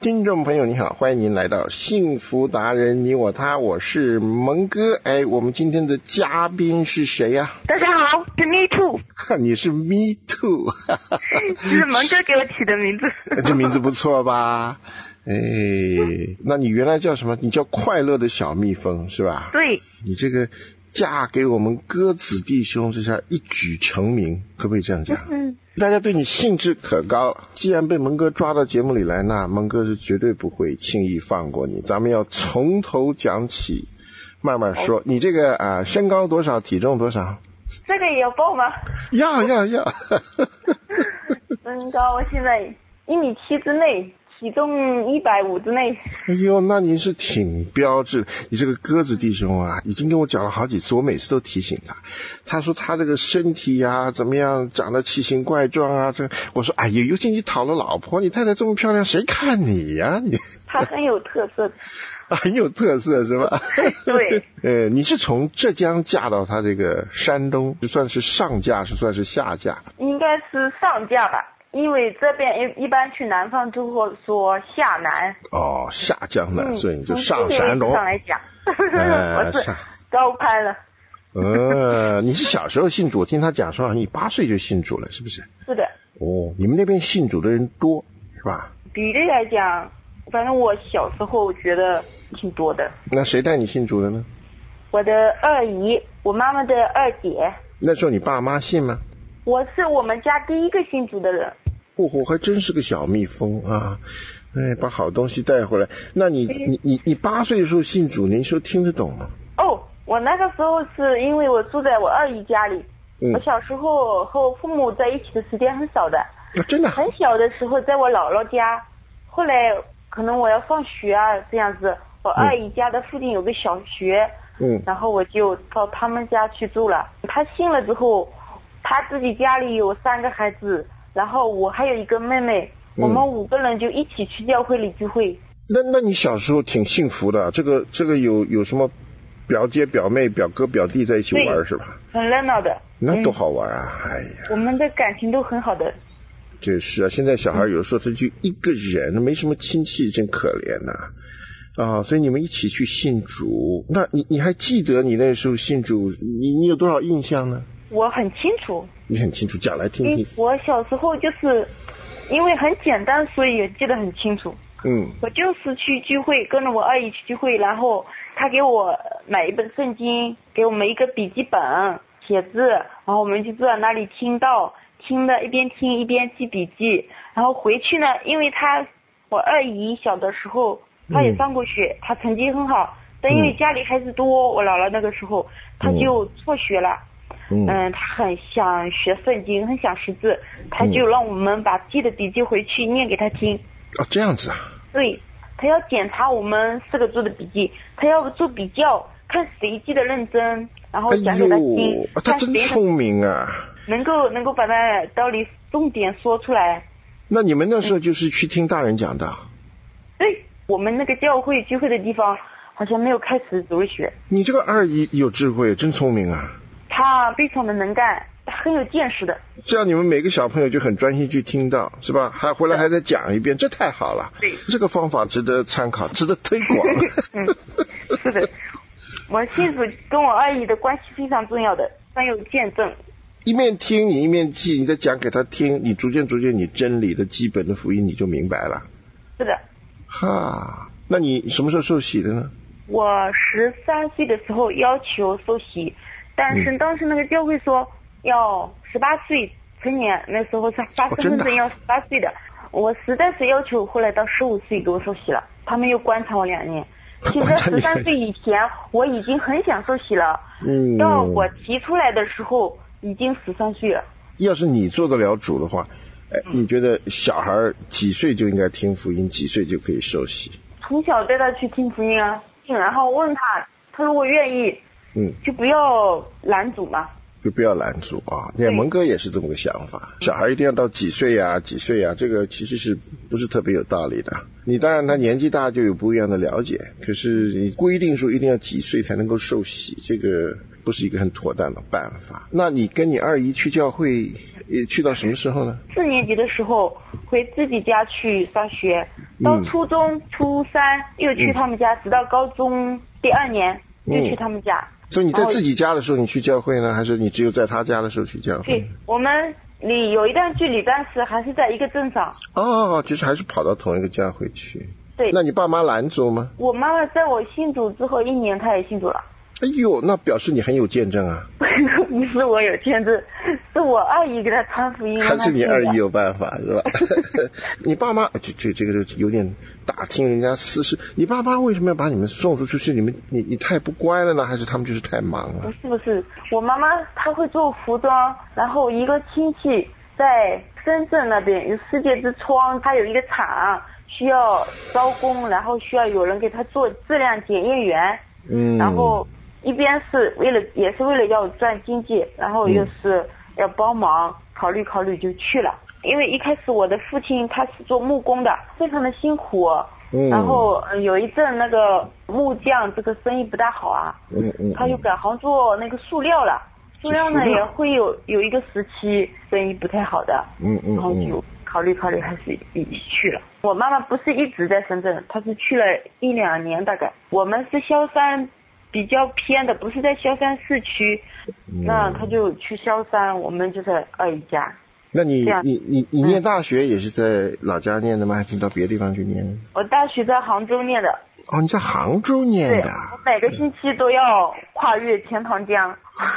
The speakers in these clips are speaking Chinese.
听众朋友你好，欢迎您来到幸福达人你我他，我是蒙哥。我们今天的嘉宾是谁呀？ 大家好，是 Me Too。 你是 Me Too。 这是蒙哥给我起的名字。 这名字不错吧？那你原来叫什么？你叫快乐的小蜜蜂是吧？ 对。 你这个嫁给我们鸽子弟兄，这下一举成名，可不可以这样讲？大家对你兴致可高，既然被蒙哥抓到节目里来，那蒙哥是绝对不会轻易放过你。咱们要从头讲起，慢慢说。你这个身高多少，体重多少？ 这个也要报吗？ 要。 身高我现在1.7米之内，体重150之内。 哎呦，那你是挺标致。你这个鸽子弟兄啊，已经跟我讲了好几次，我每次都提醒他。他说他这个身体啊怎么样，长得奇形怪状啊。我说哎呀，尤其你讨了老婆，你太太这么漂亮，谁看你呀？你他很有特色。 很有特色是吧？ 对。 你是从浙江嫁到他这个山东，就算是上嫁，是算是下嫁？ 应该是上嫁吧。因为这边一般去南方就会说下南。 哦，下江南，所以你就上山东。 上来讲，我是高攀了。 你是小时候信主，我听他讲说你8岁就信主了，是不是？ 是的。 哦，你们那边信主的人多是吧？ 比例来讲，反正我小时候觉得挺多的。 那谁带你信主的呢？ 我的二姨，我妈妈的二姐。 那时候你爸妈信吗？ 我是我们家第一个信主的人。 还真是个小蜜蜂啊！把好东西带回来。那你8岁的时候信主，那时候听得懂吗？ 我那个时候是因为我住在我二姨家里。我小时候和我父母在一起的时间很少的。 真的？ 很小的时候在我姥姥家，后来可能我要上学啊这样子，我二姨家的附近有个小学。然后我就到他们家去住了。他信了之后，他自己家里有3个孩子，然后我还有一个妹妹，我们5个人就一起去教会里聚会。 那你小时候挺幸福的，这个有什么表姐表妹表哥表弟在一起玩是吧？ 很热闹的。 那多好玩啊！哎呀， 我们的感情都很好的。 就是啊，现在小孩有时候他就一个人，没什么亲戚，真可怜呐。所以你们一起去信主。那你还记得你那时候信主，你有多少印象呢？我很清楚。你很清楚，讲来听听。 我小时候就是因为很简单，所以也记得很清楚。我就是去聚会，跟着我二姨去聚会，然后她给我买一本圣经，给我们一个笔记本写字，然后我们就坐在那里听到，听的一边听一边记笔记。然后回去呢，因为我二姨小的时候她也上过学，她成绩很好，但因为家里孩子多，我姥姥那个时候她就辍学了。他很想学圣经，很想识字，他就让我们把记的笔记回去念给他听。 这样子啊？ 对，他要检查我们4个做的笔记，他要做比较，看谁记得认真，然后讲给他听。 他真聪明啊！ 能够把他道理重点说出来。 那你们那时候就是去听大人讲的？ 对，我们那个教会聚会的地方好像没有开始主日学。 你这个二姨有智慧，真聪明啊！ 他非常的能干，很有见识的。 这样你们每个小朋友就很专心去听到，是吧？还回来还得讲一遍，这太好了。 对， 这个方法值得参考，值得推广。 是的，我信主跟我二姨的关系非常重要的，很有见证。 一面听你一面记，你再讲给他听，你逐渐你真理的基本的福音你就明白了。 是的。 那你什么时候受洗的呢？ 我13岁的时候要求受洗，但是当时那个教会说要18岁成年，那时候是发身份证要18岁的。我实在是要求，后来到15岁给我受洗了，他们又观察我2年。其实13岁以前我已经很想受洗了，到我提出来的时候已经13岁了。 要是你做得了主的话，你觉得小孩几岁就应该听福音，几岁就可以受洗？ 从小带他去听福音啊，然后问他如果愿意，就不要拦阻嘛。 就不要拦阻啊！你看蒙哥也是这么个想法，小孩一定要到几岁啊，这个其实是不是特别有道理的？你当然他年纪大就有不一样的了解，可是你规定说一定要几岁才能够受洗，这个不是一个很妥当的办法。那你跟你二姨去教会去到什么时候呢？4 年级的时候回自己家去上学，到初中初3又去他们家，直到高中第2年又去他们家。 所以你在自己家的时候你去教会呢，还是你只有在他家的时候去教会？ 对，我们离有一段距离，但是还是在一个镇上。 就是还是跑到同一个教会去。 对。 那你爸妈拦阻吗？ 我妈妈在我信主之后1年，她也信主了。 哎呦，那表示你很有见证啊！ 不是我有见证，是我二姨给他传福音。 还是你二姨有办法是吧？你爸妈这个有点打听人家私事。你爸妈为什么要把你们送出去？是你太不乖了呢，还是他们就是太忙了？ 不是，我妈妈她会做服装，然后一个亲戚在深圳那边有世界之窗，他有一个厂需要招工，然后需要有人给他做质量检验员。然后一边是也是为了要赚经济，然后又是要帮忙，考虑就去了。因为一开始我的父亲他是做木工的，非常的辛苦。然后有一阵那个木匠这个生意不大好啊。他就改行做那个塑料了。塑料呢也会有一个时期生意不太好的。然后就考虑还是去了。我妈妈不是一直在深圳，她是去了1-2年大概。我们是萧山比较偏的，不是在萧山市区。那她就去萧山，我们就在二姨家。 那你念大学也是在老家念的吗？还是到别的地方去念？ 我大学在杭州念的。 你在杭州念的？ 对，我每个星期都要跨越钱塘江。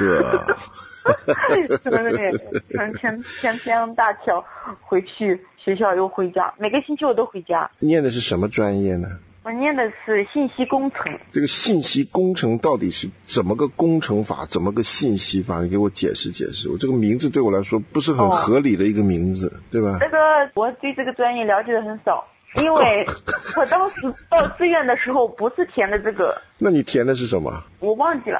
钱江大桥回去学校又回家，每个星期我都回家。 念的是什么专业呢？ 我念的是信息工程。这个信息工程到底是怎么个工程法，怎么个信息法？你给我解释解释。我这个名字对我来说不是很合理的一个名字，对吧？ 我对这个专业了解的很少，因为我当时报志愿的时候不是填的这个。 那你填的是什么？ 我忘记了。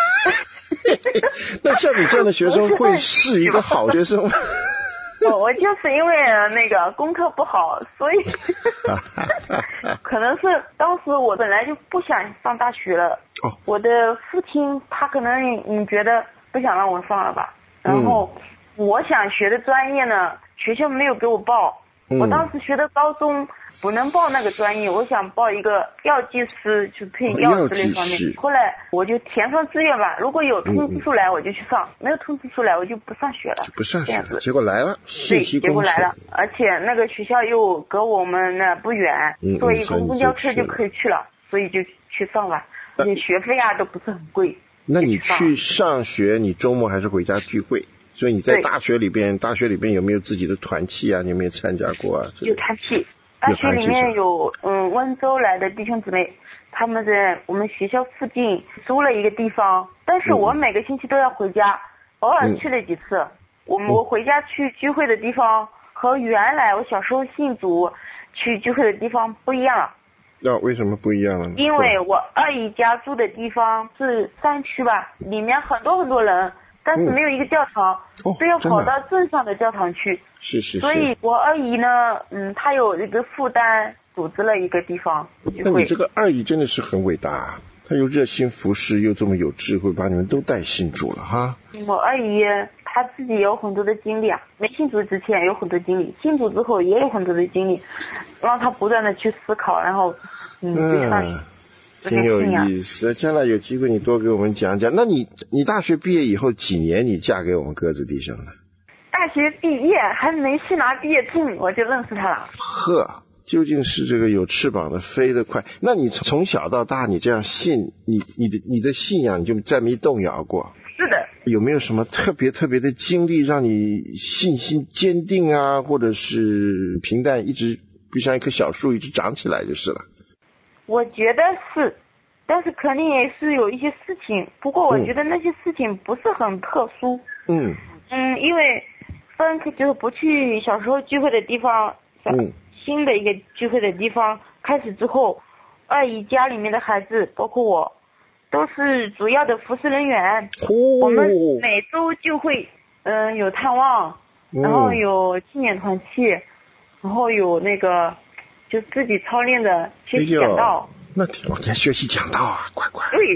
那像你这样的学生会是一个好学生吗？ 我就是因为那个功课不好，所以可能是当时我本来就不想上大学了。我的父亲他可能觉得不想让我上了吧。然后我想学的专业呢，学校没有给我报。我当时学的高中不能报那个专业，我想报一个药剂师，就配药之类方面。后来我就填上志愿吧，如果有通知书来我就去上，没有通知书来我就不上学了。 不上学了，结果来了，信息工程。 结果来了，而且那个学校又隔我们那不远，坐一个公交车就可以去了，所以就去上了。而且学费都不是很贵。 那你去上学，你周末还是回家聚会？所以你在大学里边有没有自己的团契啊？你有没有参加过啊？ 有团契。大学里面有温州来的弟兄姊妹，他们在我们学校附近租了一个地方，但是我每个星期都要回家，偶尔去了几次。我回家去聚会的地方和原来我小时候信主去聚会的地方不一样了。 为什么不一样了呢？ 因为我二姨家住的地方是山区吧，里面很多人，但是没有一个教堂，都要跑到镇上的教堂去。 是。 所以我二姨呢，她有一个负担，组织了一个地方聚会。 那你这个二姨真的是很伟大啊，她又热心服侍，又这么有智慧，把你们都带信主了哈。 我二姨她自己有很多的经历啊，没信主之前有很多经历，信主之后也有很多的经历，让她不断的去思考，然后挺有意思。将来有机会你多给我们讲讲。那你大学毕业以后几年你嫁给我们鸽子弟兄呢？ 大学毕业还没去拿毕业证我就认识他了。 究竟是这个有翅膀的飞得快。那你从小到大你这样信，你的信仰你就再没动摇过？ 是的。 有没有什么特别的经历让你信心坚定啊，或者是平淡一直就像一棵小树一直长起来就是了？我觉得是，但是肯定也是有一些事情，不过我觉得那些事情不是很特殊。因为就是不去小时候聚会的地方，新的一个聚会的地方开始之后，二姨家里面的孩子包括我都是主要的服侍人员。我们每周就会有探望，然后有纪念团契，然后有那个就自己操练的学习讲道。 那我该学习讲道啊，乖。 对，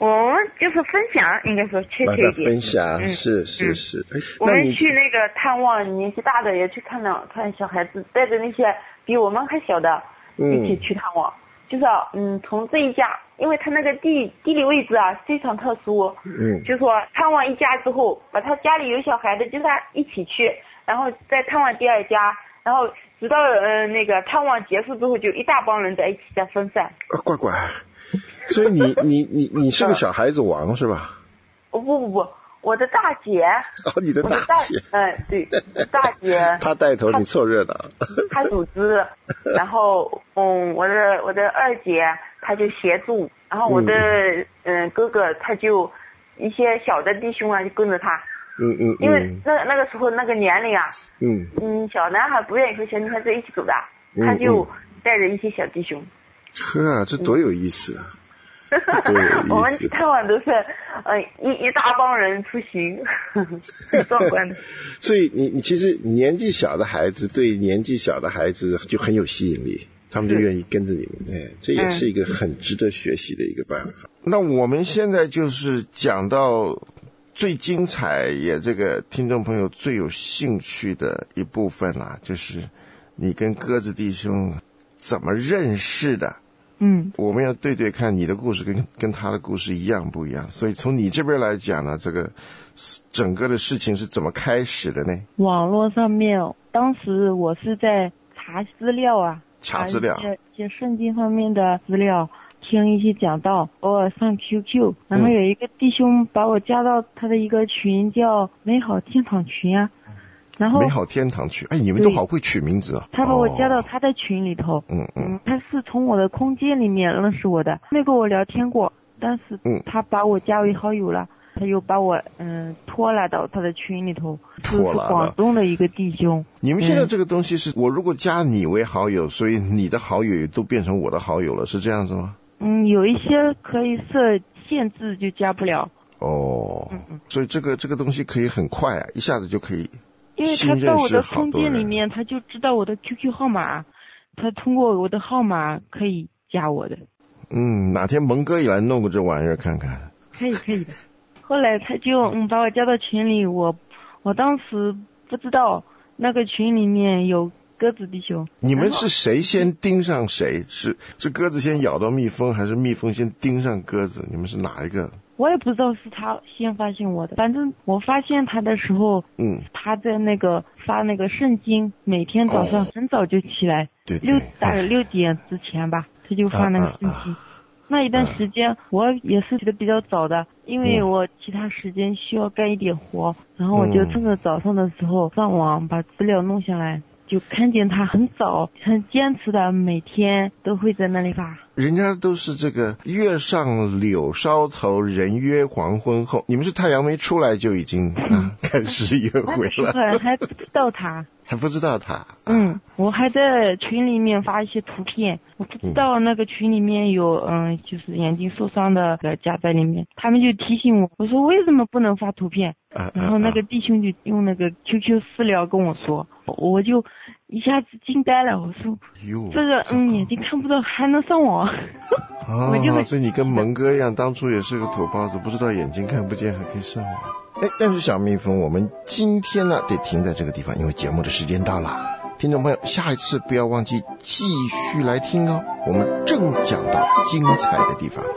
我们就是分享，应该说确切一点。 分享，是。 我们去那个探望年纪大的，也去看小孩子，带着那些比我们还小的一起去探望。就是从这一家，因为他那个地理位置啊非常特殊，就说探望一家之后，把他家里有小孩的，就是他一起去，然后再探望第二家，然后直到那个探望结束之后，就一大帮人在一起再分散。 乖乖。所以你是个小孩子王是吧？ 不，我的大姐。 你的大姐。 对，大姐。 她带头，你凑热闹。 她组织，然后我的二姐她就协助，然后我的哥哥他就一些小的弟兄啊就跟着他。因为那个时候那个年龄啊，小男孩不愿意和小女孩子一起走的，他就带着一些小弟兄。 呵，这多有意思啊！ 我们去探望都是一大帮人出行，很壮观的。 所以你其实年纪小的孩子对年纪小的孩子就很有吸引力，他们就愿意跟着你们。这也是一个很值得学习的一个办法。那我们现在就是讲到最精彩也这个听众朋友最有兴趣的一部分啦，就是你跟鸽子弟兄怎么认识的。我们要对看你的故事跟他的故事一样不一样，所以从你这边来讲呢，这个整个的事情是怎么开始的呢？ 网络上面，当时我是在查资料啊， 查资料， 一些圣经方面的资料，听一些讲道，偶尔上 QQ， 然后有一个弟兄把我加到他的一个群，叫美好天堂群啊。然后美好天堂群，你们都好会取名字啊！ 他把我加到他的群里头，他是从我的空间里面认识我的，没跟我聊天过，但是他把我加为好友了，他又把我拖拉到他的群里头，是广东的一个弟兄。 你们现在这个东西是我如果加你为好友，所以你的好友也都变成我的好友了，是这样子吗？ 有一些可以设限制就加不了。 所以这个东西可以很快啊，一下子就可以。 因为他到我的空间里面，他就知道我的 QQ 号码，他通过我的号码可以加我的。 哪天蒙哥也来弄个这玩意儿看看。 可以的。后来他就把我加到群里，我当时不知道那个群里面有鸽子弟兄。 你们是谁先盯上谁？是鸽子先咬到蜜蜂，还是蜜蜂先盯上鸽子？你们是哪一个？ 我也不知道是他先发现我的，反正我发现他的时候，他在那个发那个圣经，每天早上很早就起来，大概6点之前吧，他就发那个圣经。那一段时间我也是起得比较早的，因为我其他时间需要干一点活，然后我就趁着早上的时候上网把资料弄下来，就看见他很早很坚持的每天都会在那里发。 人家都是这个月上柳梢头，人约黄昏后，你们是太阳没出来就已经开始约会了。 还不知道他。 还不知道他。 我还在群里面发一些图片，我不知道那个群里面有就是眼睛受伤的加在里面，他们就提醒我，我说为什么不能发图片？然后那个弟兄就用那个 QQ 私聊跟我说，我就一下子惊呆了，我说这个眼睛看不到还能上网。 所以你跟蒙哥一样，当初也是个土包子，不知道眼睛看不见还可以上网。但是小蜜蜂，我们今天呢得停在这个地方，因为节目的时间到了。听众朋友，下一次不要忘记继续来听哦，我们正讲到精彩的地方。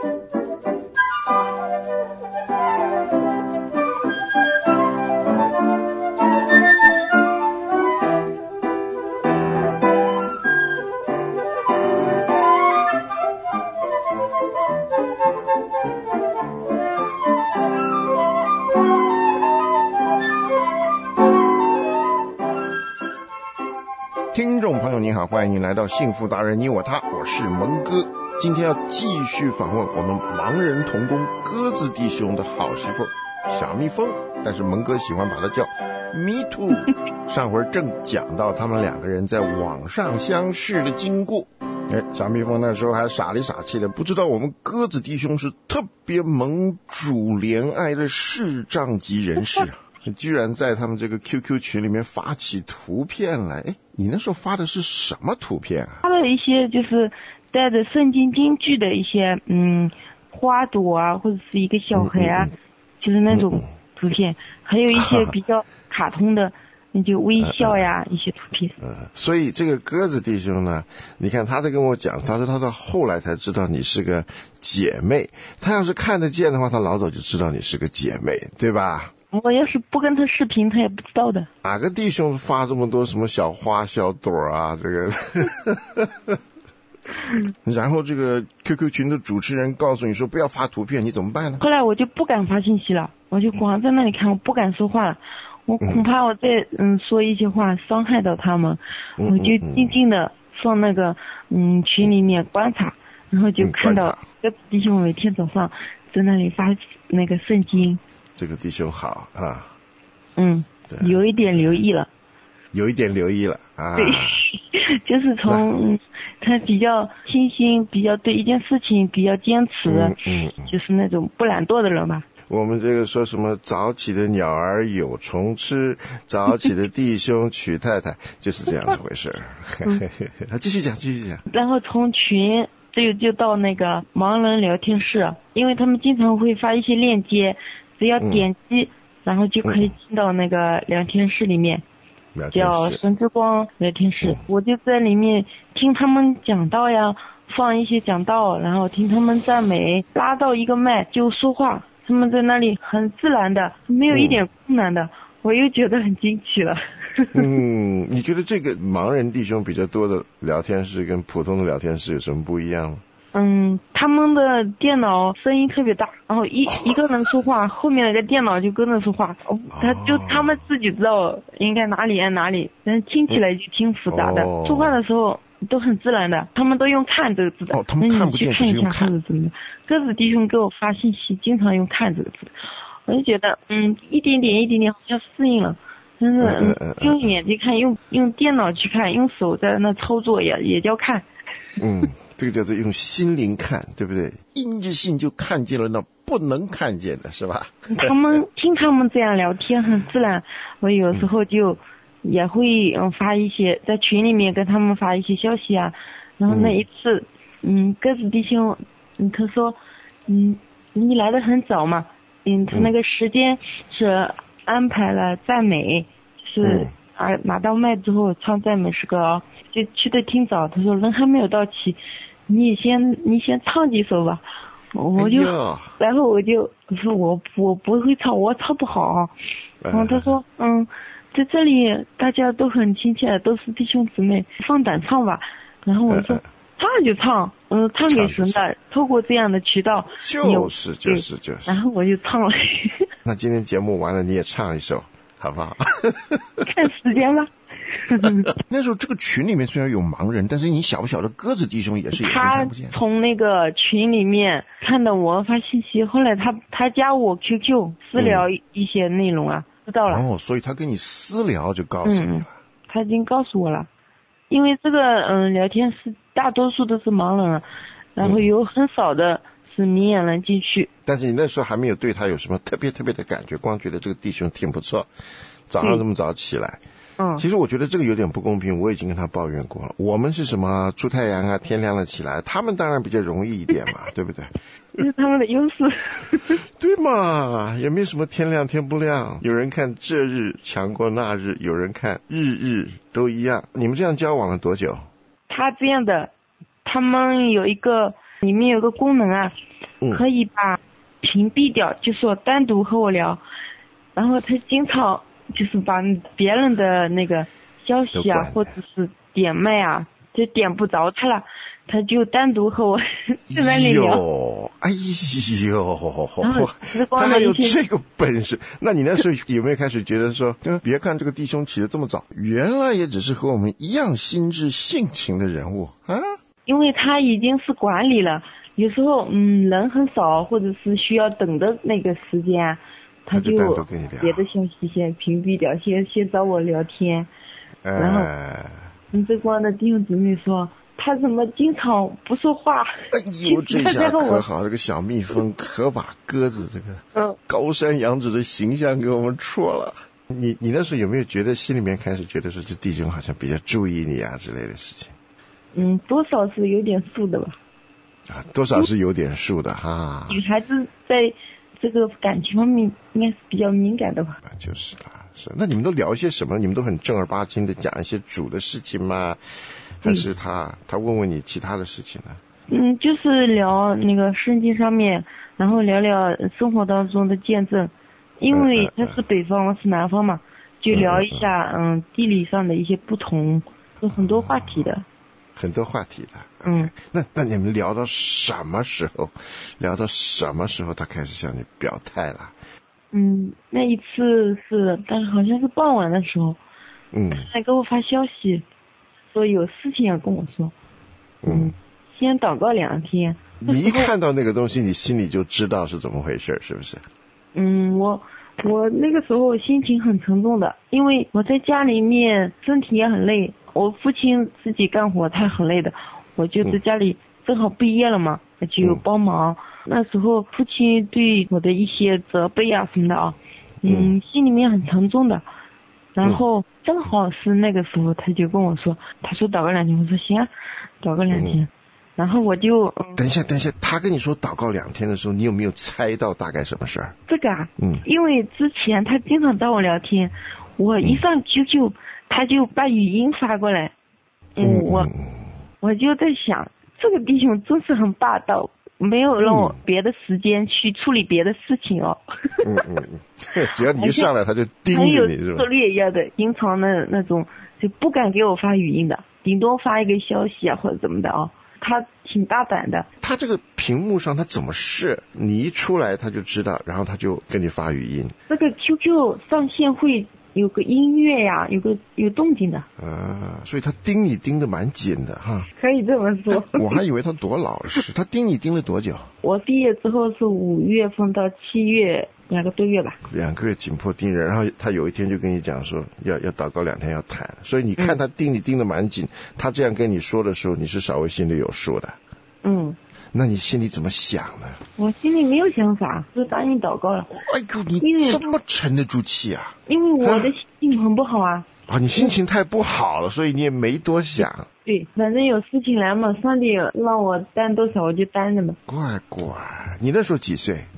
听众朋友你好，欢迎您来到幸福达人你我他，我是蒙哥。今天要继续访问我们盲人童工鸽子弟兄的好媳妇小蜜蜂，但是蒙哥喜欢把它叫 Me Too。 上回正讲到他们两个人在网上相识的经过，小蜜蜂那时候还傻里傻气的，不知道我们鸽子弟兄是特别盟主怜爱的视障级人士啊，居然在他们这个 QQ 群里面发起图片来。你那时候发的是什么图片啊？ 发了一些就是带着圣经金句的一些花朵啊，或者是一个小孩啊，就是那种图片，还有一些比较卡通的，那就微笑呀，一些图片。 所以这个鸽子弟兄呢，你看他在跟我讲，他说他到后来才知道你是个姐妹，他要是看得见的话，他老早就知道你是个姐妹，对吧？ 我要是不跟他视频，他也不知道的。 哪个弟兄发这么多什么小花小朵啊？这个，然后这个 QQ 群的主持人告诉你说不要发图片，你怎么办呢？ 后来我就不敢发信息了，我就光在那里看，我不敢说话了。我恐怕我再说一些话伤害到他们，我就静静的放那个群里面观察，然后就看到这弟兄每天早上在那里发那个圣经。 这个弟兄好啊， 有一点留意了啊。 对，就是从他比较清新，比较对一件事情比较坚持，就是那种不懒惰的人吧。 我们这个说什么早起的鸟儿有虫吃，早起的弟兄娶太太，就是这样子回事。继续讲。 然后从群就到那个盲人聊天室，因为他们经常会发一些链接，只要点击，然后就可以进到那个聊天室里面，叫神之光聊天室。我就在里面听他们讲道呀，放一些讲道，然后听他们赞美，拉到一个麦就说话。他们在那里很自然的，没有一点困难的，我又觉得很惊奇了。 你觉得这个盲人弟兄比较多的聊天室跟普通的聊天室有什么不一样吗？ 他们的电脑声音特别大，然后一个人说话，后面那个电脑就跟着说话，他们自己知道应该哪里按哪里，但是听起来就挺复杂的。说话的时候都很自然的，他们都用看这个字的。 他们看不见， 去看一下或者怎么样。鸽子弟兄给我发信息，经常用看这个字，我就觉得一点点好像适应了。但是用眼睛看，用电脑去看，用手在那操作也叫看。 这个叫做用心灵看，对不对？因着信就看见了那不能看见的，是吧？ 他们听他们这样聊天很自然，我有时候就也会发一些在群里面跟他们发一些消息啊。然后那一次鸽子弟兄他说你来得很早嘛，他那个时间是安排了赞美，就是拿到麦之后唱赞美诗歌，就去的挺早。他说人还没有到齐，你先唱几首吧。然后我说我不会唱，我唱不好。然后他说在这里大家都很亲切，都是弟兄姊妹，放胆唱吧。然后我说唱就唱，唱给神的，透过这样的渠道。就是。然后我就唱了。 那今天节目完了，你也唱一首，好不好？ 看时间吧。 那时候这个群里面虽然有盲人，但是你晓不晓得鸽子弟兄也是眼睛看不见。 他从那个群里面看到我发信息，后来他加我 QQ 私聊一些内容啊，知道了。 所以他跟你私聊就告诉你了。 他已经告诉我了。因为这个聊天室大多数都是盲人，然后有很少的是明眼人进去。 但是你那时候还没有对他有什么特别的感觉，光觉得这个弟兄挺不错，早上这么早起来。其实我觉得这个有点不公平，我已经跟他抱怨过了。我们是什么出太阳啊，天亮了起来，他们当然比较容易一点嘛，对不对？ 这是他们的优势。 对嘛，也没什么天亮天不亮，有人看这日强过那日，有人看日都一样。你们这样交往了多久？ 他这样的，他们里面有个功能啊，可以把屏蔽掉，就说单独和我聊，然后他经常就是把别人的那个消息啊，或者是点麦啊，就点不着他了，他就单独和我在那里聊。 他还有这个本事。那你那时候有没有开始觉得说，别看这个弟兄起得这么早，原来也只是和我们一样心智性情的人物啊？ 因为他已经是管理了，有时候人很少，或者是需要等的那个时间，他就别的消息先屏蔽掉，先找我聊天。然后这光的弟兄姊妹说，他怎么经常不说话？ 这下可好，这个小蜜蜂可把鸽子这个高山仰止的形象给我们戳了。你那时候有没有觉得心里面开始觉得说这弟兄好像比较注意你啊之类的事情？ 多少是有点数的吧。 多少是有点数的哈。 女孩子在这个感情方面应该是比较敏感的吧？ 就是啦，是。那你们都聊一些什么？你们都很正儿八经的讲一些主的事情吗？还是他问问你其他的事情呢？ 就是聊那个圣经上面，然后聊聊生活当中的见证。因为他是北方，我是南方嘛，就聊一下地理上的一些不同，有很多话题的。 很多话题的。那你们聊到什么时候？他开始向你表态了？ 那一次但是好像是傍晚的时候，他给我发消息，说有事情要跟我说。先祷告2天。 你一看到那个东西，你心里就知道是怎么回事，是不是？ 我那个时候心情很沉重的，因为我在家里面身体也很累，我父亲自己干活他很累的，我就在家里正好毕业了嘛，就帮忙。那时候父亲对我的一些责备啊什么的啊，心里面很沉重的。然后正好是那个时候他就跟我说，他说祷告2天，我说行啊，祷告2天。然后我就等一下，他跟你说祷告2天的时候，你有没有猜到大概什么事儿？ 这个因为之前他经常找我聊天，我一上 QQ，他就把语音发过来，我就在想，这个弟兄真是很霸道，没有让我别的时间去处理别的事情哦。 只要你一上来，他就盯着你，是吧？ 策略一样的，隐藏的那种，就不敢给我发语音的，顶多发一个消息啊或者怎么的啊。他挺大胆的。他这个屏幕上他怎么试？你一出来他就知道，然后他就跟你发语音。 这个 QQ 上线会有个音乐呀，有动静的。 所以他盯你盯得蛮紧的哈。 可以这么说。 我还以为他多老实，他盯你盯了多久？ 我毕业之后是5月份到7月，2个多月吧。 2个月紧迫盯人，然后他有一天就跟你讲说要祷告2天要谈，所以你看他盯你盯得蛮紧，他这样跟你说的时候，你是稍微心里有数的。那你心里怎么想呢？ 我心里没有想法，就答应祷告了。 哎呦，你这么沉得住气啊？ 因为我的心情很不好啊。 你心情太不好了，所以你也没多想。 对，反正有事情来嘛，上帝让我担多少我就担着嘛。 乖，你那时候几岁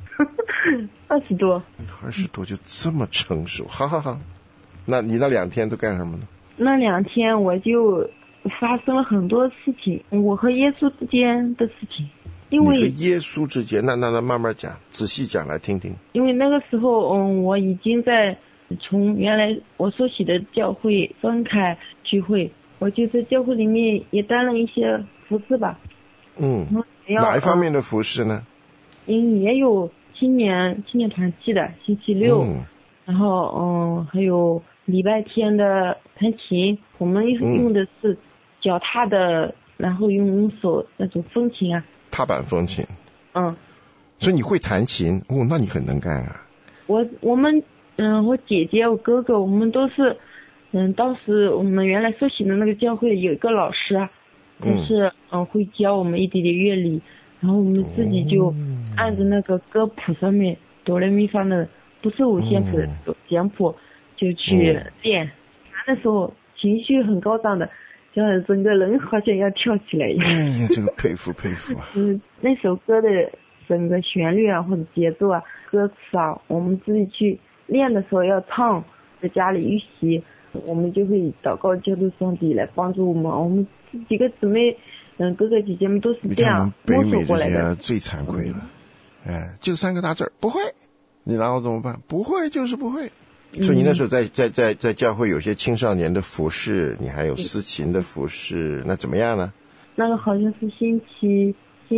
？20多。 20多就这么成熟，好。那你那2天都干什么呢？ 那2天我就发生了很多事情，我和耶稣之间的事情。因为你和耶稣之间，那慢慢讲，仔细讲来听听。 因为那个时候，我已经在从原来我所属的教会分开聚会，我就在教会里面也担了一些服侍吧。 哪一方面的服侍呢？ 也有青年团契的星期六，然后还有礼拜天的弹琴，我们用的是脚踏的，然后用手那种风琴啊。 踏板风琴。所以你会弹琴那你很能干啊。 我们我姐姐我哥哥我们都是当时我们原来受洗的那个教会有一个老师啊，就是会教我们一点点乐理，然后我们自己就按着那个歌谱上面哆来咪发的，不是五线谱简谱就去练，弹的时候情绪很高涨的，像整个人好像要跳起来一样。 哎呀，这个佩服啊。 那首歌的整个旋律啊或者节奏啊歌词啊，我们自己去练的时候要唱，在家里预习，我们就会祷告求助上帝来帮助我们。我们几个姊妹哥哥姐姐们都是这样摸索过来的。 最惭愧了，就3个大字，不会。你然后怎么办？不会就是不会。所以你那时候在教会有些青少年的服侍，你还有司琴的服侍，那怎么样呢？ 那个好像是星期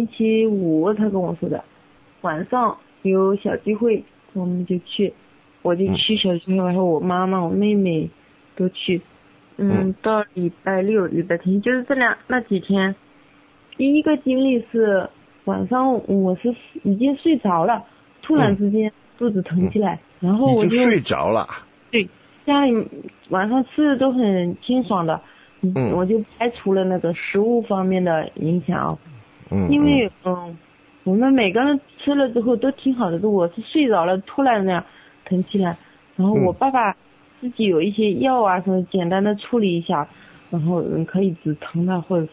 5他跟我说的，晚上有小聚会，我就去小聚会，然后我妈妈我妹妹都去。到礼拜6礼拜天就是那几天。第一个经历是晚上我是已经睡着了，突然之间肚子疼起来，然后我就已经睡着了。对， 家里晚上吃的都很清爽的，我就排除了那个食物方面的影响。因为我们每个人吃了之后都挺好的，我是睡着了突然那样疼起来，然后我爸爸自己有一些药啊什么简单的处理一下，然后可以止疼啊或者是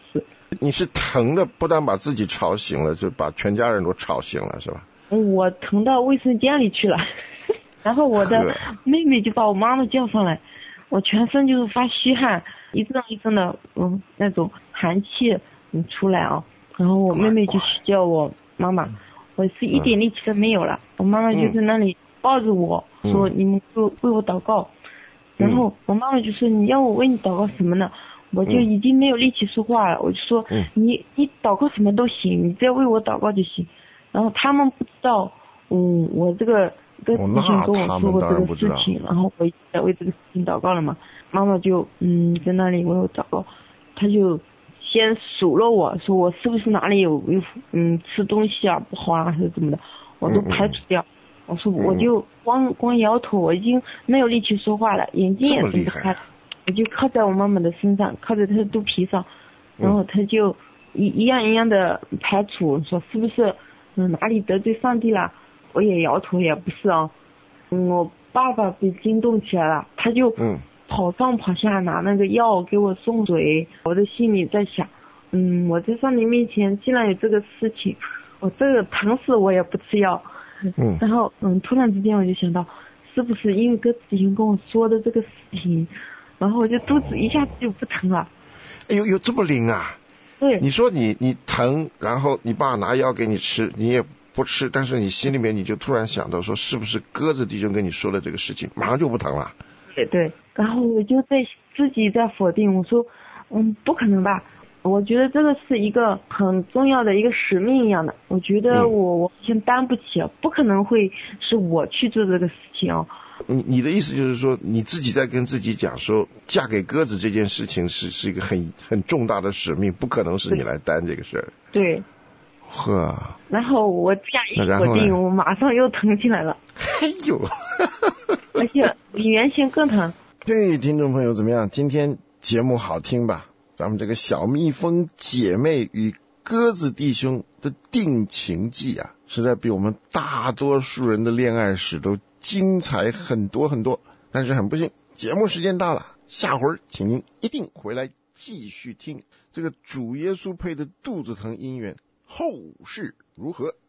你是疼的不但把自己吵醒了，就把全家人都吵醒了，是吧？ 我疼到卫生间里去了，然后我的妹妹就把我妈妈叫上来，我全身就是发虚汗，一阵一阵的那种寒气出来啊，然后我妹妹就去叫我妈妈，我是一点力气都没有了，我妈妈就在那里抱着我说你们为我祷告，然后我妈妈就说你要我为你祷告什么呢？我就已经没有力气说话了，我就说你祷告什么都行，你只要为我祷告就行。然后他们不知道我这个弟兄跟我说过这个事情，然后我已经在为这个事情祷告了嘛。妈妈就在那里为我祷告，他就先数落我说我是不是哪里有吃东西啊不好啊还是怎么的，我都排除掉。我说我就光摇头，我已经没有力气说话了，眼睛也睁不开，我就靠在我妈妈的身上，靠在她的肚皮上，然后她就一样一样的排除，说是不是哪里得罪上帝了？我也摇头也不是啊。我爸爸被惊动起来了，他就跑上跑下拿那个药给我送水，我的心里在想，我在上帝面前既然有这个事情，我这个疼死我也不吃药。然后突然之间我就想到，是不是因为哥子兄跟我说的这个事情，然后我就肚子一下子就不疼了。 哎呦，有这么灵啊？ 对。 你说你疼，然后你爸拿药给你吃，你也不吃，但是你心里面你就突然想到说，是不是鸽子弟兄跟你说的这个事情，马上就不疼了？ 对。然后我就自己在否定，我说不可能吧。我觉得这个是一个很重要的一个使命一样的，我觉得我先担不起，不可能会是我去做这个事情哦。 你的意思就是说，你自己在跟自己讲说，嫁给鸽子这件事情是一个很重大的使命，不可能是你来担这个事儿。 对。 呵。 然后我这样一否定，我马上又疼起来了。 哎呦。 而且比原先更疼。 对，听众朋友怎么样？今天节目好听吧？咱们这个小蜜蜂姐妹与鸽子弟兄的定情记啊，实在比我们大多数人的恋爱史都精彩很多很多。但是很不幸，节目时间到了，下回请您一定回来继续听这个主耶稣配的肚子疼姻缘后事如何。